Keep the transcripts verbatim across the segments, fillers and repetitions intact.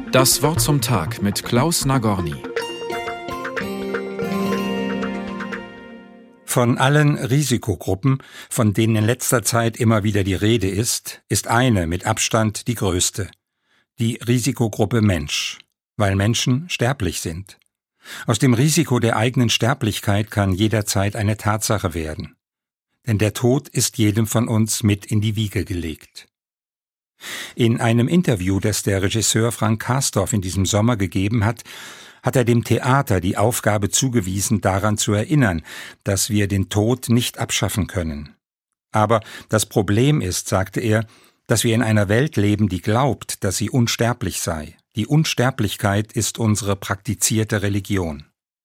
Das Wort zum Tag mit Klaus Nagorny. Von allen Risikogruppen, von denen in letzter Zeit immer wieder die Rede ist, ist eine mit Abstand die größte: die Risikogruppe Mensch, weil Menschen sterblich sind. Aus dem Risiko der eigenen Sterblichkeit kann jederzeit eine Tatsache werden. Denn der Tod ist jedem von uns mit in die Wiege gelegt. In einem Interview, das der Regisseur Frank Karsdorf in diesem Sommer gegeben hat, hat er dem Theater die Aufgabe zugewiesen, daran zu erinnern, dass wir den Tod nicht abschaffen können. Aber das Problem ist, sagte er, dass wir in einer Welt leben, die glaubt, dass sie unsterblich sei. Die Unsterblichkeit ist unsere praktizierte Religion.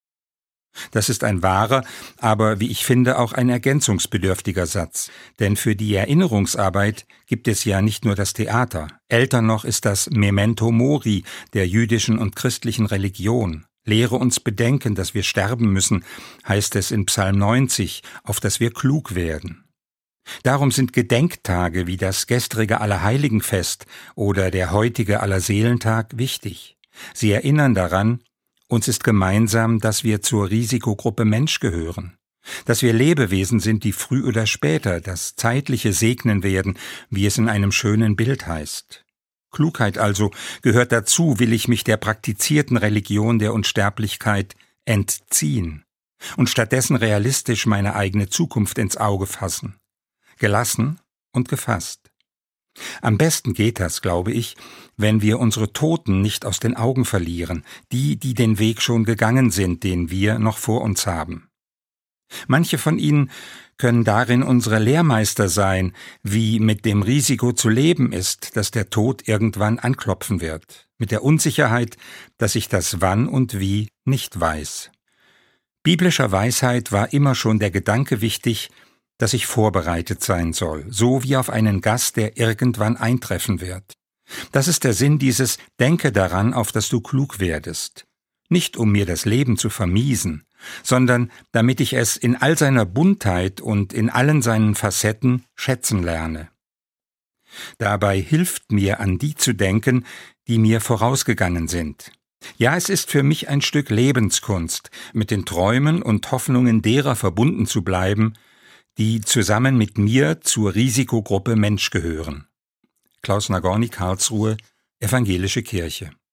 Das ist ein wahrer, aber wie ich finde auch ein ergänzungsbedürftiger Satz, denn für die Erinnerungsarbeit gibt es ja nicht nur das Theater. Älter noch ist das Memento Mori der jüdischen und christlichen Religion. Lehre uns bedenken, dass wir sterben müssen, heißt es in Psalm neunzig, auf dass wir klug werden. Darum sind Gedenktage wie das gestrige Allerheiligenfest oder der heutige Allerseelentag wichtig. Sie erinnern daran, uns ist gemeinsam, dass wir zur Risikogruppe Mensch gehören, dass wir Lebewesen sind, die früh oder später das Zeitliche segnen werden, wie es in einem schönen Bild heißt. Klugheit also gehört dazu, will ich mich der praktizierten Religion der Unsterblichkeit entziehen und stattdessen realistisch meine eigene Zukunft ins Auge fassen. Gelassen und gefasst. Am besten geht das, glaube ich, wenn wir unsere Toten nicht aus den Augen verlieren, die, die den Weg schon gegangen sind, den wir noch vor uns haben. Manche von ihnen können darin unsere Lehrmeister sein, wie mit dem Risiko zu leben ist, dass der Tod irgendwann anklopfen wird, mit der Unsicherheit, dass ich das Wann und Wie nicht weiß. Biblischer Weisheit war immer schon der Gedanke wichtig, dass ich vorbereitet sein soll, so wie auf einen Gast, der irgendwann eintreffen wird. Das ist der Sinn dieses Denke daran, auf dass du klug werdest. Nicht um mir das Leben zu vermiesen, sondern damit ich es in all seiner Buntheit und in allen seinen Facetten schätzen lerne. Dabei hilft mir, an die zu denken, die mir vorausgegangen sind. Ja, es ist für mich ein Stück Lebenskunst, mit den Träumen und Hoffnungen derer verbunden zu bleiben, die zusammen mit mir zur Risikogruppe Mensch gehören. Klaus Nagorny, Karlsruhe, Evangelische Kirche.